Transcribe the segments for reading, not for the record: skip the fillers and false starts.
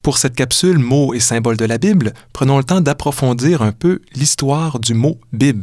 Pour cette capsule mots et symboles de la Bible, prenons le temps d'approfondir un peu l'histoire du mot « Bible ».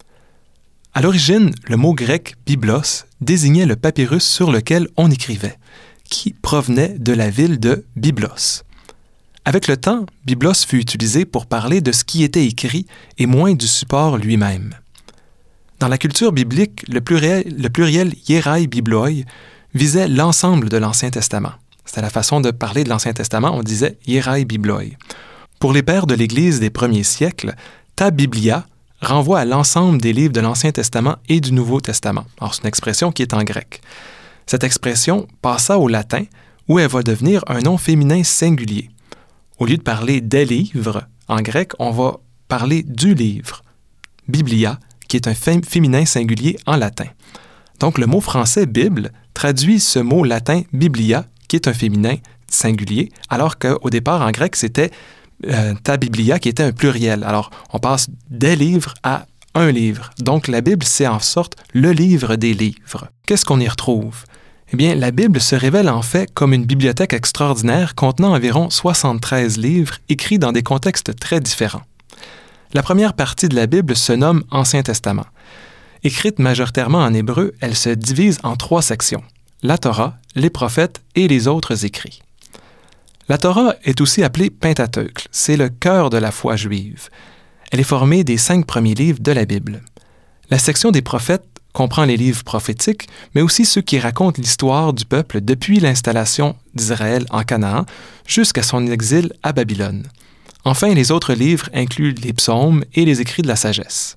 À l'origine, le mot grec « biblos » désignait le papyrus sur lequel on écrivait, qui provenait de la ville de Byblos. Avec le temps, Byblos fut utilisé pour parler de ce qui était écrit et moins du support lui-même. Dans la culture biblique, le pluriel « Ierai Bibloi » visait l'ensemble de l'Ancien Testament. C'était la façon de parler de l'Ancien Testament, on disait « Ierai Bibloi ». Pour les pères de l'Église des premiers siècles, « ta Biblia » renvoie à l'ensemble des livres de l'Ancien Testament et du Nouveau Testament. Alors, c'est une expression qui est en grec. Cette expression passa au latin, où elle va devenir un nom féminin singulier. Au lieu de parler des livres, en grec, on va parler du livre, Biblia, qui est un féminin singulier en latin. Donc, le mot français « Bible » traduit ce mot latin « Biblia », qui est un féminin singulier, alors qu'au départ, en grec, c'était ta Biblia, qui était un pluriel. Alors, on passe des livres à un livre. Donc, la Bible, c'est en sorte le livre des livres. Qu'est-ce qu'on y retrouve? Eh bien, la Bible se révèle en fait comme une bibliothèque extraordinaire contenant environ 73 livres écrits dans des contextes très différents. La première partie de la Bible se nomme Ancien Testament. Écrite majoritairement en hébreu, elle se divise en 3 sections: la Torah, les prophètes et les autres écrits. La Torah est aussi appelée Pentateuque, c'est le cœur de la foi juive. Elle est formée des 5 premiers livres de la Bible. La section des prophètes comprend les livres prophétiques, mais aussi ceux qui racontent l'histoire du peuple depuis l'installation d'Israël en Canaan jusqu'à son exil à Babylone. Enfin, les autres livres incluent les psaumes et les écrits de la sagesse.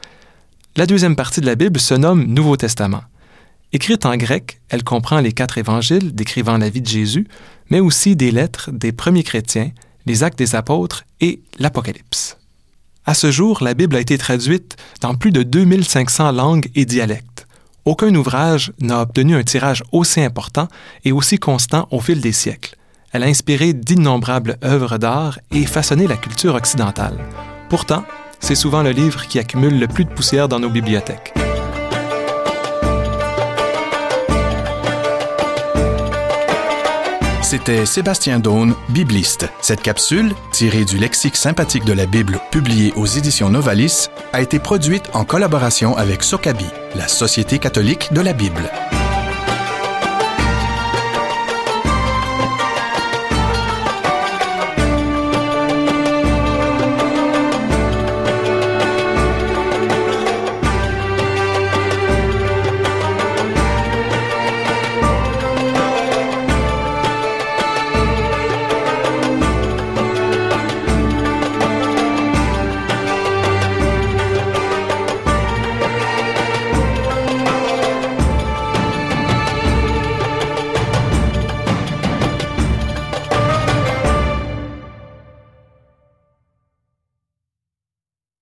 La deuxième partie de la Bible se nomme Nouveau Testament. Écrite en grec, elle comprend les 4 évangiles décrivant la vie de Jésus, mais aussi des lettres des premiers chrétiens, les actes des apôtres et l'Apocalypse. À ce jour, la Bible a été traduite dans plus de 2500 langues et dialectes. Aucun ouvrage n'a obtenu un tirage aussi important et aussi constant au fil des siècles. Elle a inspiré d'innombrables œuvres d'art et façonné la culture occidentale. Pourtant, c'est souvent le livre qui accumule le plus de poussière dans nos bibliothèques. C'était Sébastien Daune, bibliste. Cette capsule, tirée du lexique sympathique de la Bible publié aux éditions Novalis, a été produite en collaboration avec Sokabi, la Société catholique de la Bible.